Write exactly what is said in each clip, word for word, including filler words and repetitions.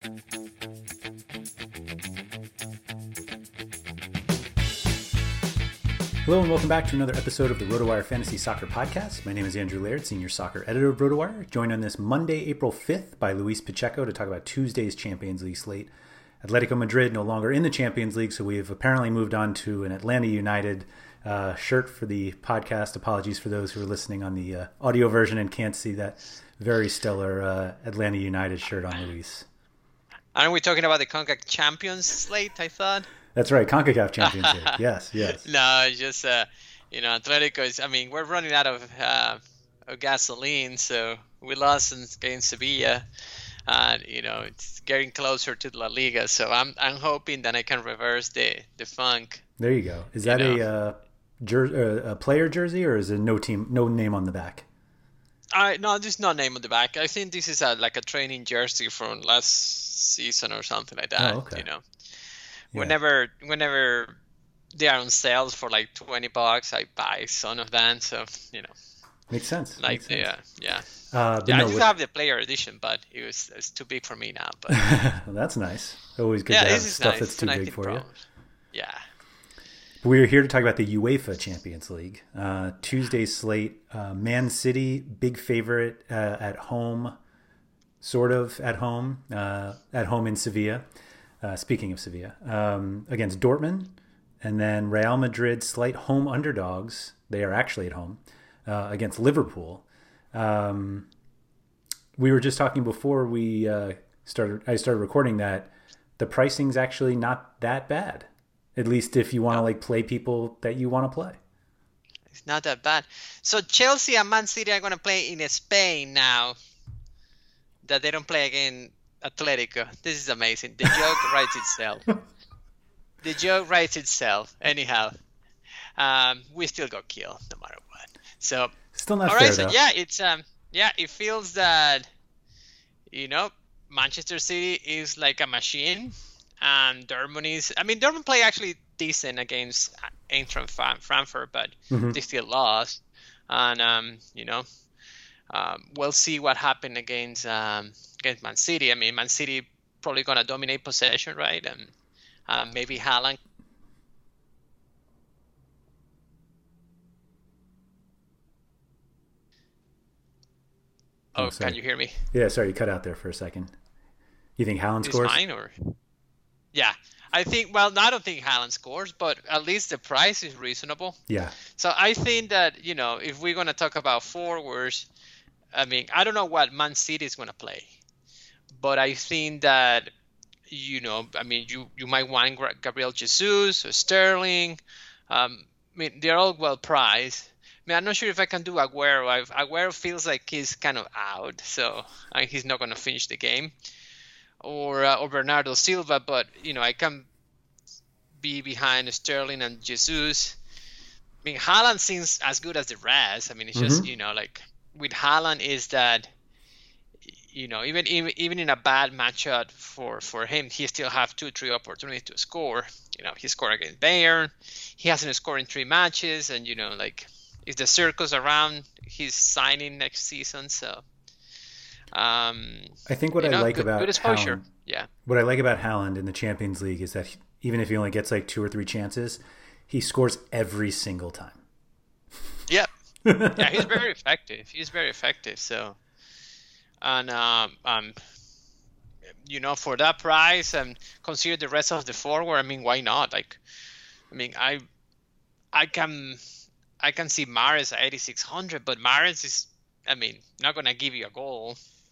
Hello and welcome back to another episode of the RotoWire Fantasy Soccer Podcast. My name is Andrew Laird, Senior Soccer Editor of RotoWire, joined on this Monday, April fifth by Luis Pacheco to talk about Tuesday's Champions League slate. Atletico Madrid no longer in the Champions League, so we have apparently moved on to an Atlanta United uh, shirt for the podcast. Apologies for those who are listening on the uh, audio version and can't see that very stellar uh, Atlanta United shirt on Luis. Aren't we talking about the CONCACAF Champions slate, I thought? That's right, CONCACAF Champions League. Yes, yes. No, just, uh, you know, Atletico is, I mean, we're running out of, uh, of gasoline, so we lost against Sevilla. And, you know, it's getting closer to La Liga, so I'm I'm hoping that I can reverse the, the funk. There you go. Is that you know? a, uh, jer- uh, a player jersey, or is it no team, no name on the back? I No, there's no name on the back. I think this is a, like a training jersey from last season or something like that, oh, okay. you know. Yeah. Whenever, whenever they are on sales for like twenty bucks, I buy some of them. So you know, makes sense. Like makes sense. yeah, yeah. Uh, yeah no, I just with... have the player edition, but it was it's too big for me now. But well, that's nice. Always good yeah, to have this is stuff nice. that's too big for Pro. you. Yeah. We're here to talk about the UEFA Champions League. Uh, Tuesday's slate: uh, Man City, big favorite uh, at home, sort of at home, uh, at home in Sevilla. Uh, speaking of Sevilla, um, against Dortmund, and then Real Madrid, slight home underdogs. They are actually at home uh, against Liverpool. Um, we were just talking before we uh, started. I started recording that the pricing's actually not that bad. At least if you want to like play people that you want to play. It's not that bad. So Chelsea and Man City are going to play in Spain now. That they don't play again. Atletico. This is amazing. The joke writes itself. The joke writes itself. Anyhow, um, we still got killed no matter what. So still not all fair, right. So though. yeah, it's um yeah, it feels that you know Manchester City is like a machine, and Dortmund is. I mean, Dortmund play actually decent against Eintracht Frankfurt, but mm-hmm. they still lost, and um you know. Um, we'll see what happened against um, against Man City. I mean, Man City probably gonna dominate possession, right? And uh, maybe Haaland. Oh, Oh, can you hear me? Yeah, sorry, you cut out there for a second. You think Haaland Is scores? mine or? Yeah, I think. Well, I don't think Haaland scores, but at least the price is reasonable. Yeah. So I think that you know, if we're gonna talk about forwards. I mean, I don't know what Man City is going to play, but I think that, you know, I mean, you, you might want Gabriel Jesus or Sterling. Um, I mean, they're all well priced. I mean, I'm not sure if I can do Aguero. I've, Aguero feels like he's kind of out, so uh, he's not going to finish the game. Or, uh, or Bernardo Silva, but, you know, I can be behind Sterling and Jesus. I mean, Haaland seems as good as the rest. I mean, it's just, mm-hmm. you know, like... with Haaland is that, you know, even even, even in a bad matchup for, for him, he still have two, three opportunities to score. You know, he scored against Bayern. He hasn't scored in three matches. And, you know, like, if the circles around, he's signing next season. So, um, I think what I know, like good, about good exposure. Haaland, yeah. What I like about Haaland in the Champions League is that he, even if he only gets like two or three chances, he scores every single time. Yeah. Yeah, he's very effective. He's very effective. So, and um, um, you know, for that price and consider the rest of the forward, I mean, why not? Like, I mean, I, I can, I can see Mahrez at eighty-six hundred, but Mahrez is, I mean, not gonna give you a goal.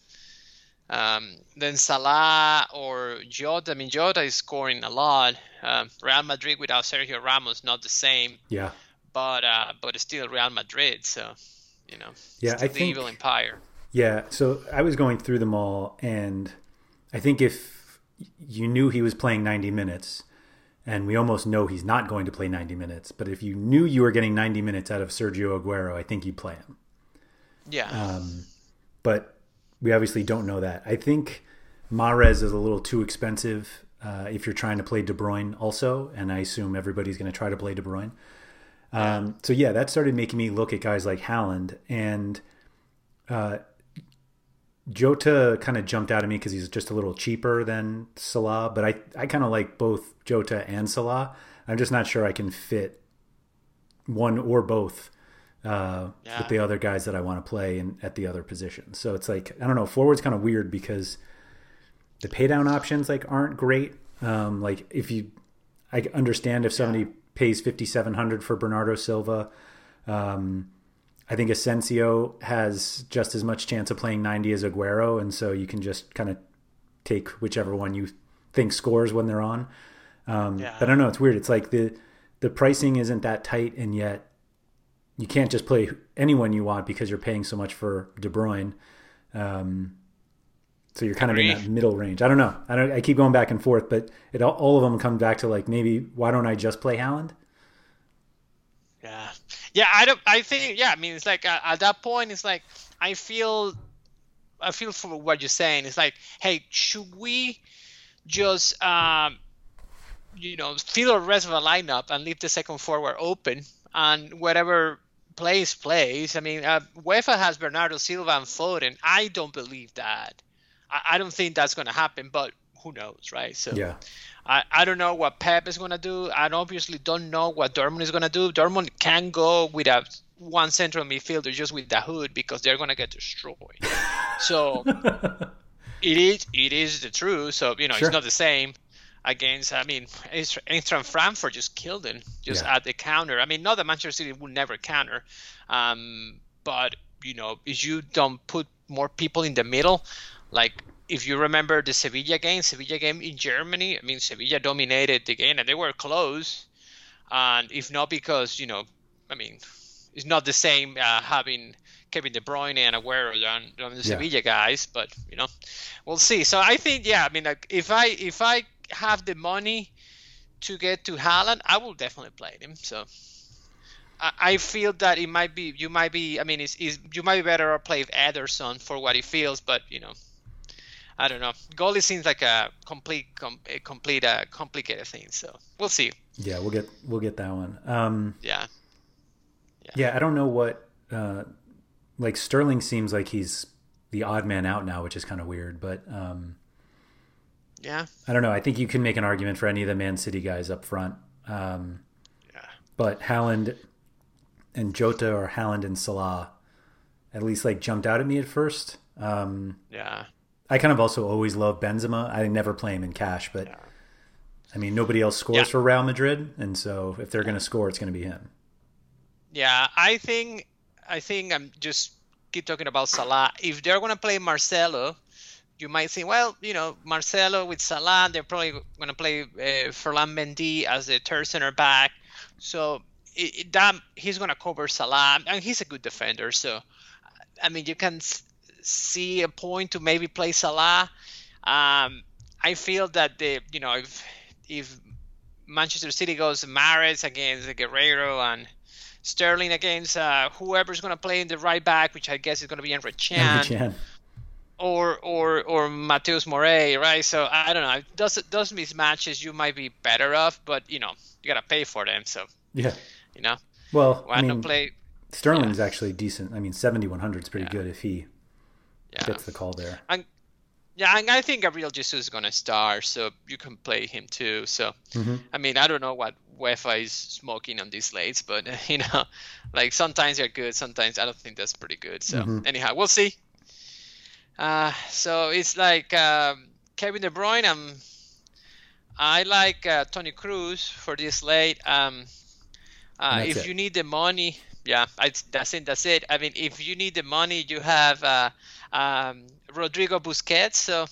Um, then Salah or Jota. I mean, Jota is scoring a lot. Um, Real Madrid without Sergio Ramos, not the same. Yeah. But uh, but it's still Real Madrid, so you know. Yeah, still I the think evil empire. Yeah, so I was going through them all, and I think if you knew he was playing ninety minutes, and we almost know he's not going to play ninety minutes, but if you knew you were getting ninety minutes out of Sergio Aguero, I think you'd play him. Yeah. Um, but we obviously don't know that. I think Mahrez is a little too expensive uh, if you're trying to play De Bruyne also, and I assume everybody's going to try to play De Bruyne. Um, so yeah, that started making me look at guys like Haaland, and uh, Jota kind of jumped out at me because he's just a little cheaper than Salah, but I, I kind of like both Jota and Salah. I'm just not sure I can fit one or both uh, yeah. with the other guys that I want to play in, at the other positions. So it's like, I don't know, forward's kind of weird because the pay down options like aren't great. Um, like if you, I understand if somebody yeah. pays fifty-seven hundred for Bernardo Silva. Um, I think Asensio has just as much chance of playing ninety as Aguero, and so you can just kind of take whichever one you think scores when they're on. Um, yeah. But I don't know, it's weird. It's like the the pricing isn't that tight, and yet you can't just play anyone you want because you're paying so much for De Bruyne. Um, so you're kind of in that middle range. I don't know. I don't. I keep going back and forth, but it all, all of them come back to like maybe why don't I just play Haaland? Yeah, yeah. I don't. I think. Yeah. I mean, it's like uh, at that point, it's like I feel. I feel for what you're saying. It's like, hey, should we just, um, you know, fill the rest of the lineup and leave the second forward open, and whatever plays plays. I mean, uh, UEFA has Bernardo Silva and Foden. I don't believe that. I, I don't think that's going to happen. But who knows, right? So yeah. I, I don't know what Pep is going to do. I obviously don't know what Dortmund is going to do. Dortmund can go with a one central midfielder just with the hood because they're going to get destroyed. So it is it is the truth. So, you know, sure. It's not the same against, I mean, Eintracht Frankfurt just killed them just yeah. at the counter. I mean, not that Manchester City will never counter. Um, but, you know, if you don't put more people in the middle, like, if you remember the Sevilla game, Sevilla game in Germany, I mean, Sevilla dominated the game and they were close. And if not because, you know, I mean, it's not the same uh, having Kevin De Bruyne and Aguero than, than the yeah. Sevilla guys, but, you know, we'll see. So I think, yeah, I mean, like, if I if I have the money to get to Haaland, I will definitely play him. So I, I feel that it might be, you might be, I mean, it's, it's, you might be better off playing Ederson for what he feels, but, you know, I don't know. Goalie seems like a complete, com, a complete, uh, complicated thing. So we'll see. Yeah, we'll get we'll get that one. Um, yeah. yeah, yeah. I don't know what. Uh, like Sterling seems like he's the odd man out now, which is kind of weird. But um, yeah, I don't know. I think you can make an argument for any of the Man City guys up front. Um, yeah. But Haaland and Jota or Haaland and Salah, at least like jumped out at me at first. Um, yeah. I kind of also always love Benzema. I never play him in cash, but yeah. I mean, nobody else scores yeah. for Real Madrid, and so if they're going to score, it's going to be him. Yeah, I think I think I'm just keep talking about Salah. If they're going to play Marcelo, you might think, well, you know, Marcelo with Salah, they're probably going to play uh, Ferland Mendy as the third center back. So it, it, that he's going to cover Salah, and he's a good defender. So I mean, you can see a point to maybe play Salah. Um, I feel that the you know if if Manchester City goes Mahrez against Guerrero and Sterling against uh, whoever's going to play in the right back, which I guess is going to be Emre Can, Can. or or or Mateus Morey, right? So I don't know. Those those mismatches you might be better off, but you know you got to pay for them. So yeah, you know. Well, why I mean, not play? Sterling's yeah. actually decent. I mean, seventy-one hundred is pretty yeah. good if he yeah. gets the call there. And, yeah, and I think Gabriel Jesus is going to start, so you can play him too. So, mm-hmm. I mean, I don't know what UEFA is smoking on these slates, but, you know, like sometimes they're good, sometimes I don't think that's pretty good. So, mm-hmm. anyhow, we'll see. Uh, so, it's like um, Kevin De Bruyne. Um, I like uh, Toni Kroos for this slate. Um, uh, if it. you need the money... Yeah, I, that's it. That's it. I mean, if you need the money, you have uh, um, Rodrigo Busquets. So,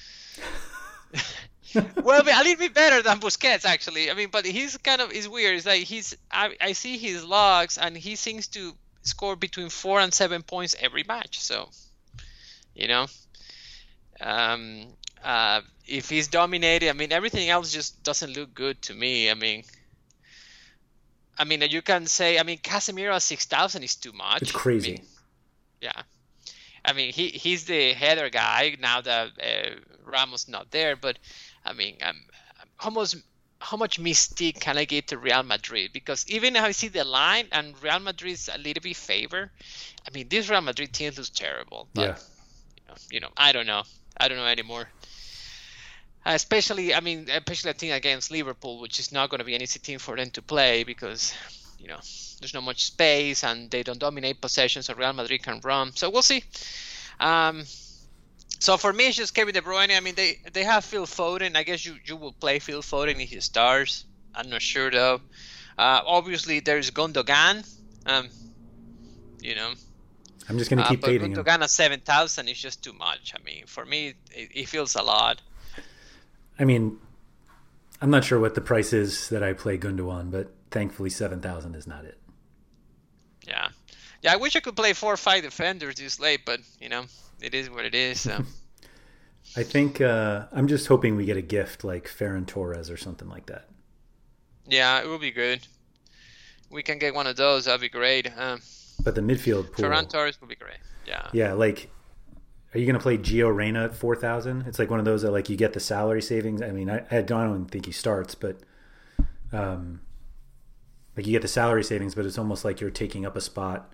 well, a little bit better than Busquets, actually. I mean, but he's kind of is weird. It's like he's. I, I see his logs, and he seems to score between four and seven points every match. So, you know, um, uh, if he's dominated, I mean, everything else just doesn't look good to me. I mean. I mean, you can say, I mean, Casemiro at six thousand is too much. It's crazy. I mean, yeah. I mean, he he's the header guy now that uh, Ramos not there. But, I mean, um, how, much, how much mystique can I give to Real Madrid? Because even if I see the line and Real Madrid's a little bit favor, I mean, this Real Madrid team looks terrible. But, yeah. you know, I don't know. I don't know anymore. Uh, especially, I mean, especially I think against Liverpool, which is not going to be an easy team for them to play because, you know, there's not much space and they don't dominate possession, so Real Madrid can run. So we'll see. Um, so for me, it's just Kevin De Bruyne. I mean, they, they have Phil Foden. I guess you, you will play Phil Foden if he starts. I'm not sure, though. Uh, obviously, there's Gundogan. Um, you know. I'm just going to keep uh, fading him. him. Gundogan at seven thousand is just too much. I mean, for me, it, it feels a lot. I mean, I'm not sure what the price is that I play Gundogan, but thankfully seven thousand is not it. Yeah. Yeah, I wish I could play four or five defenders this late, but, you know, it is what it is. So. I think uh, I'm just hoping we get a gift like Ferran Torres or something like that. Yeah, it will be good. We can get one of those. That'd be great. Um, but the midfield pool. Ferran Torres will be great. Yeah. Yeah, like, are you going to play Gio Reyna at four thousand? It's like one of those that, like, you get the salary savings. I mean, I, I don't think he starts, but um, like you get the salary savings, but it's almost like you're taking up a spot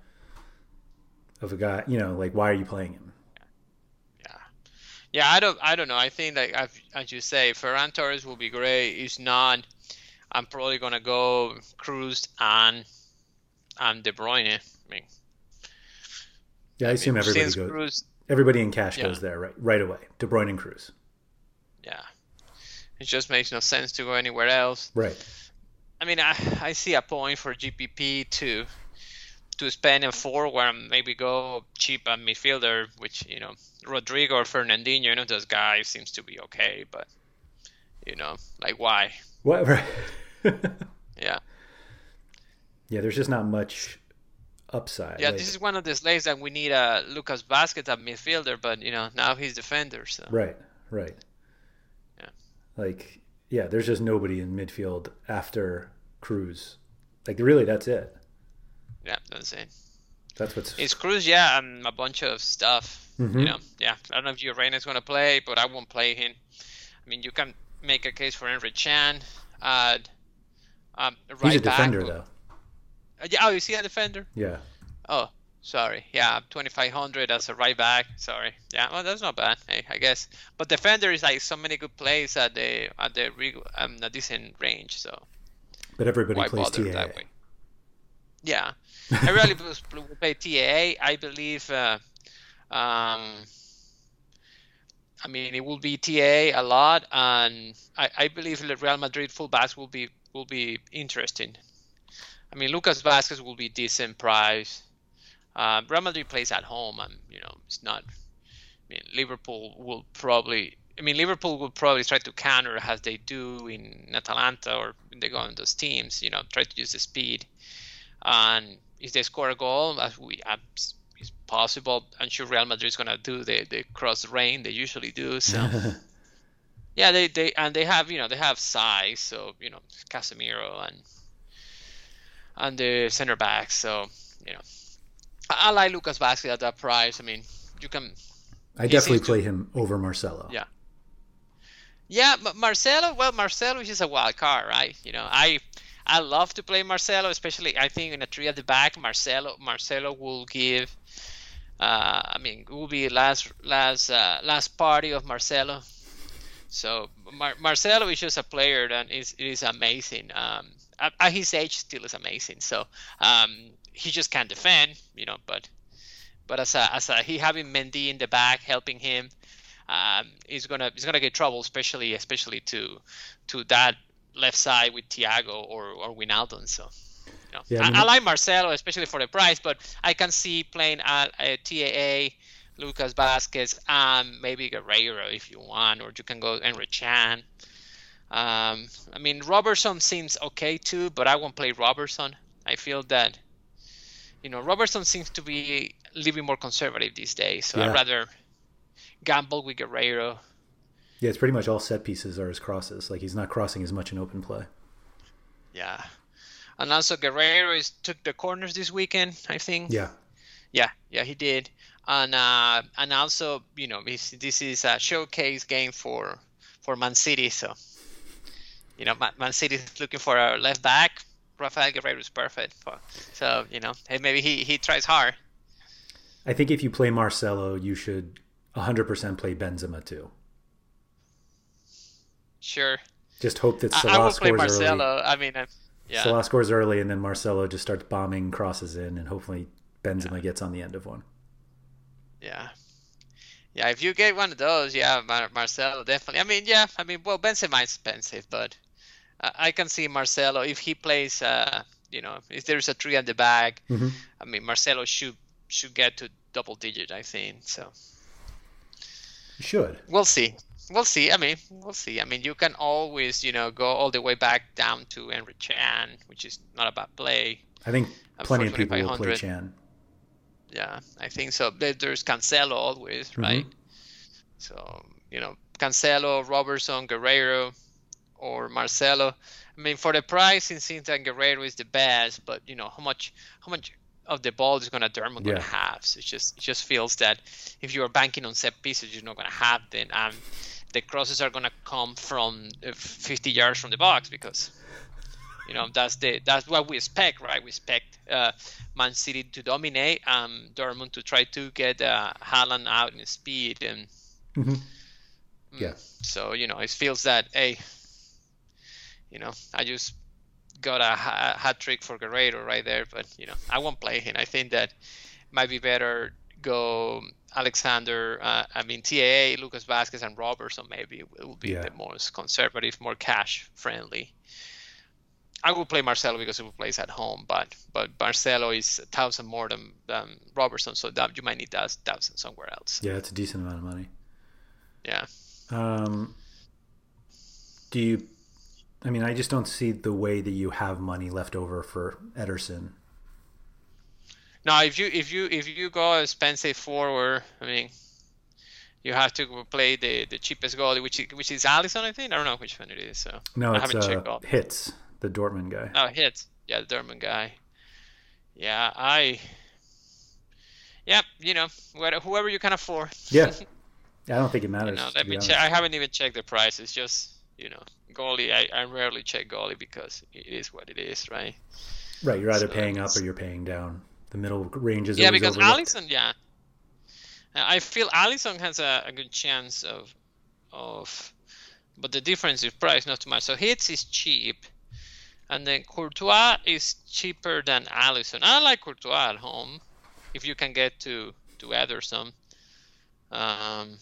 of a guy, you know, like, why are you playing him? Yeah. Yeah, I don't I don't know. I think, like, as you say, Ferran Torres will be great. If not, I'm probably going to go Cruz and, and De Bruyne. I mean, yeah, I, I assume mean, everybody goes. Cruz, Everybody in cash yeah. goes there right right away. De Bruyne and Cruz. Yeah. It just makes no sense to go anywhere else. Right. I mean, I, I see a point for G P P to to spend a four where maybe go cheap at midfielder, which, you know, Rodrigo or Fernandinho, you know, those guys seems to be okay, but, you know, like, why? What? Right. Yeah. Yeah, there's just not much upside. Yeah, like, this is one of the slates that we need a Lucas Vazquez at midfielder, but, you know, now he's defender. So. Right, right. Yeah. Like, yeah, there's just nobody in midfield after Cruz. Like, really, that's it. Yeah, that's it. That's what's. It's Cruz, yeah, and a bunch of stuff. Mm-hmm. You know, yeah. I don't know if Gio Reyna is going to play, but I won't play him. I mean, you can make a case for Emre Can. Uh, um, right He's a defender, back, though. Uh, yeah, oh, you see a defender? Yeah. Oh, sorry. Yeah, twenty-five hundred as a right back. Sorry. Yeah, well, that's not bad, hey, I guess. But defender is like so many good plays at the at the um, a decent range. So. But everybody why plays bother T A A. That way? Yeah, I really will play T A A. I believe. Uh, um, I mean, it will be T A A a lot, and I, I believe the Real Madrid fullbacks will be will be interesting. I mean, Lucas Vazquez will be decent price. Uh, Real Madrid plays at home, and you know it's not. I mean, Liverpool will probably. I mean, Liverpool will probably try to counter as they do in Atalanta or when they go on those teams. You know, try to use the speed, and if they score a goal, as we as is possible, I'm sure Real Madrid is gonna do the the cross rain they usually do. So. Yeah, they, they and they have you know they have size, so you know Casemiro and and the center backs. So you know, I, I like Lucas Vazquez at that price. I mean, you can. I definitely play to, him over Marcelo. Yeah. Yeah, but Marcelo. Well, Marcelo is just a wild card, right? You know, I I love to play Marcelo, especially I think in a three at the back. Marcelo Marcelo will give. Uh, I mean, it will be last last uh, last party of Marcelo. So Mar- Marcelo is just a player that is is amazing. Um, at, at his age, still is amazing. So um, he just can't defend, you know. But but as a as a he having Mendy in the back helping him, um, he's gonna he's gonna get trouble, especially especially to to that left side with Thiago or or Wijnaldum. So you know, yeah, I, mean, I, I like Marcelo, especially for the price, but I can see playing at a T A A. Lucas Vazquez and maybe Guerreiro if you want, or you can go Emre Can. Um, I mean, Robertson seems okay too, but I won't play Robertson. I feel that, you know, Robertson seems to be living more conservative these days, so yeah. I'd rather gamble with Guerreiro. Yeah, it's pretty much all set pieces are his crosses. Like, he's not crossing as much in open play. Yeah. And also Guerreiro is, took the corners this weekend, I think. Yeah. Yeah, yeah, he did. And uh, and also, you know, this is a showcase game for for Man City. So, you know, Man, Man City is looking for a left back. Rafael Guerreiro is perfect. For, so, you know, hey, maybe he, he tries hard. I think if you play Marcelo, you should one hundred percent play Benzema too. Sure. Just hope that I, Salah I will play scores Marcelo. early. I mean, uh, yeah. Salah scores early, and then Marcelo just starts bombing crosses in, and hopefully Benzema yeah. gets on the end of one. Yeah. Yeah, if you get one of those, yeah, Mar- Marcelo definitely. I mean, yeah, I mean, well, Benzema is expensive, but uh, I can see Marcelo if he plays. Uh, you know, if there's a three at the back, mm-hmm. I mean, Marcelo should should get to double digit. I think so. Should. We'll see. We'll see. I mean, we'll see. I mean, you can always, you know, go all the way back down to Emre Can, which is not a bad play. I think plenty of people will play Can. Yeah, I think so. There's Cancelo always, right? Mm-hmm. So, you know, Cancelo, Robertson, Guerreiro, or Marcelo. I mean, for the price, it seems that Guerreiro is the best, but, you know, how much how much of the ball is going to Dermot yeah. going to have? So it just, it just feels that if you're banking on set pieces, you're not going to have them. And the crosses are going to come from fifty yards from the box because... You know, that's the that's what we expect, right? We expect uh, Man City to dominate, um, Dortmund to try to get uh, Haaland out in speed, and mm-hmm. yeah. So you know, it feels that hey, you know, I just got a, a hat trick for Guerreiro right there, but you know, I won't play him. I think that it might be better go Alexander. Uh, I mean, T A A, Lucas Vazquez, and Robertson maybe will be yeah. the most conservative, more cash friendly. I will play Marcelo because he plays at home, but but Marcelo is a thousand more than, than Robertson, so that you might need that thousand somewhere else. Yeah, it's a decent amount of money. Yeah. Um. Do you? I mean, I just don't see the way that you have money left over for Ederson. No, if you if you if you go expensive forward, I mean, you have to play the, the cheapest goalie, which is, which is Alisson, I think. I don't know which one it is. So no, I it's haven't uh, checked all. Hits. The Dortmund guy. Oh, hits. Yeah, the Dortmund guy. Yeah, I. Yeah, you know, whoever you can afford. Yeah, I don't think it matters. You know, let me check. I haven't even checked the price. It's just, you know, goalie. I, I rarely check goalie because it is what it is, right? Right. You're either so paying up or you're paying down. The middle range is yeah, always because overlooked. Alisson. Yeah, I feel Alisson has a, a good chance of of, but the difference is price, not too much. So hits is cheap. And then Courtois is cheaper than Alisson. I like Courtois at home if you can get to, to Ederson. Um,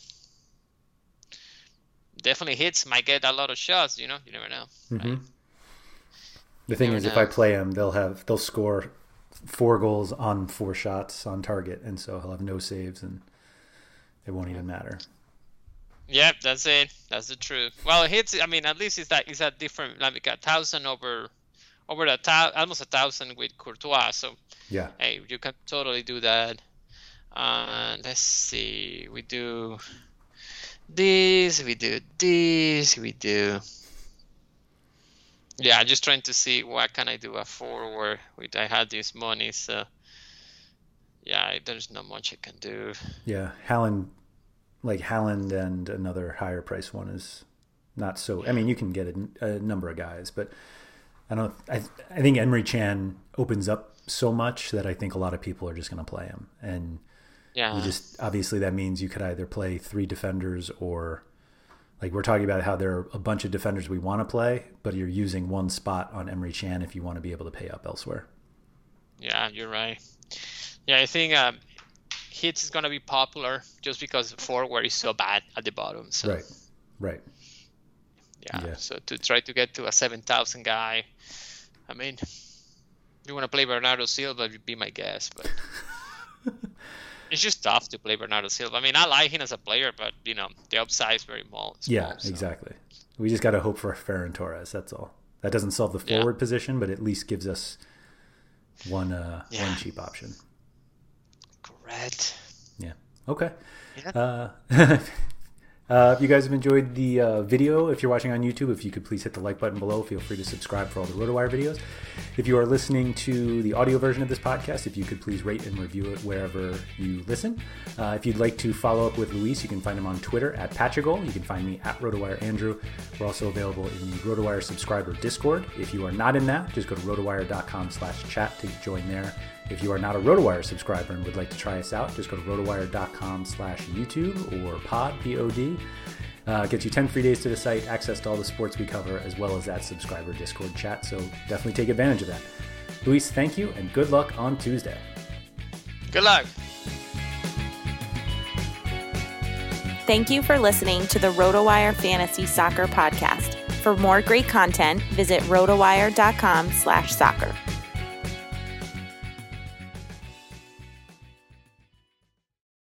definitely hits might get a lot of shots, you know, you never know. Mm-hmm. Right? The thing is, know. if I play him, they'll have they'll score four goals on four shots on target, and so he'll have no saves, and it won't even matter. Yeah, that's it. That's the truth. Well, hits. I mean, at least it's that it's a different, like a thousand over, over a thousand, almost a thousand with Courtois. So yeah, hey, you can totally do that. Uh, let's see. We do this. We do this. We do. Yeah, I'm just trying to see what can I do a forward with. I had this money, so yeah, there's not much I can do. Yeah, Haaland. Like Haaland and another higher price one is not so. I mean, you can get a, a number of guys, but I don't. I I think Emre Can opens up so much that I think a lot of people are just going to play him, and yeah, you just obviously that means you could either play three defenders or like we're talking about how there are a bunch of defenders we want to play, but you're using one spot on Emre Can if you want to be able to pay up elsewhere. Yeah, you're right. Yeah, I think. Um, Hits is going to be popular just because forward is so bad at the bottom. So. Right, right. Yeah, yeah, so to try to get to a seven thousand guy, I mean, you want to play Bernardo Silva, would be my guess, but it's just tough to play Bernardo Silva. I mean, I like him as a player, but, you know, the upside is very small. Yeah, so. exactly. We just got to hope for Ferran Torres, that's all. That doesn't solve the forward yeah. position, but at least gives us one uh, yeah. one cheap option. Correct. Yeah. Okay. Yeah. Uh, uh, if you guys have enjoyed the uh, video, if you're watching on YouTube, if you could please hit the like button below. Feel free to subscribe for all the RotoWire videos. If you are listening to the audio version of this podcast, if you could please rate and review it wherever you listen. Uh, if you'd like to follow up with Luis, you can find him on Twitter at Patrigol. You can find me at RotoWire Andrew. We're also available in the RotoWire subscriber Discord. If you are not in that, just go to rotowire.com slash chat to join there. If you are not a RotoWire subscriber and would like to try us out, just go to rotowire.com slash YouTube or pod, P O D. Uh, gets you ten free days to the site, access to all the sports we cover, as well as that subscriber Discord chat. So definitely take advantage of that. Luis, thank you, and good luck on Tuesday. Good luck. Thank you for listening to the RotoWire Fantasy Soccer Podcast. For more great content, visit rotowire.com slash soccer.